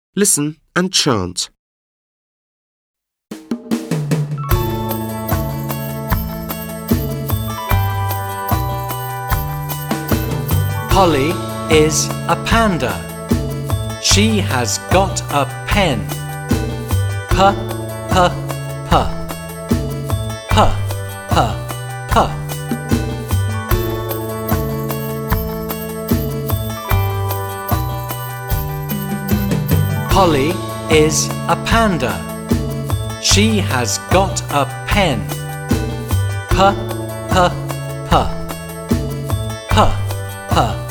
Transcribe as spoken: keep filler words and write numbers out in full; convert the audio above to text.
Listen and chant. Polly is a panda. She has got a pen. P, p, p. P, p, p. Polly is a panda. She has got a pen. P, p, p. P, p.